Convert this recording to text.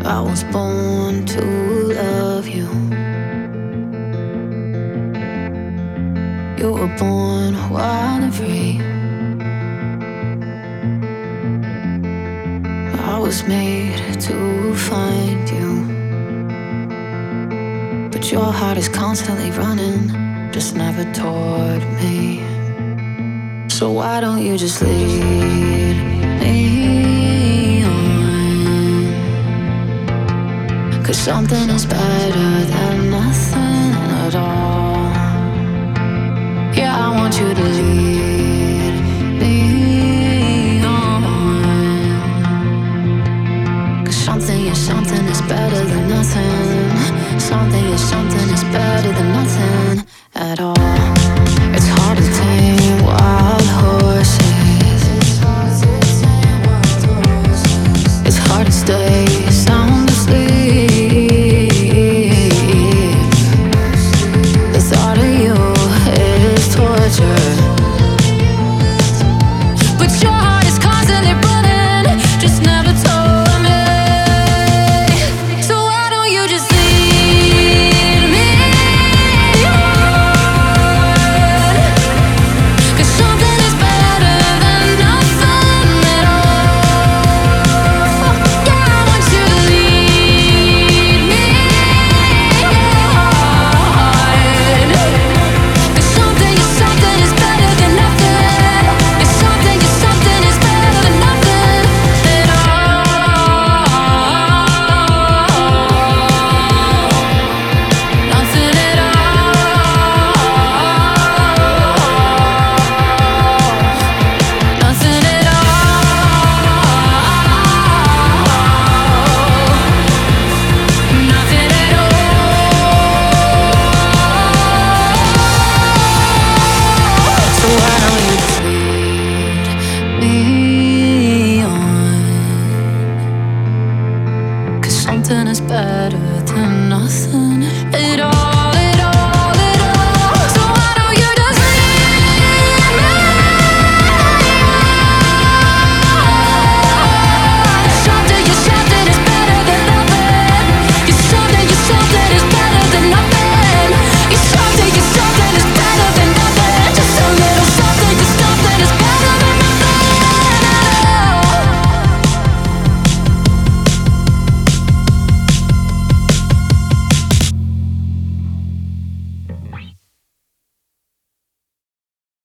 I was born to love you. You were born wild and free. I was made to find you, but your heart is constantly running, just never toward me. So why don't you just lead me on? 'Cause something is better than nothing at all. Yeah, I want you to lead me on. 'Cause something is better than nothing. Something is better than nothing at all. It's hard to tame wild horses. It's hard to stay sound asleep.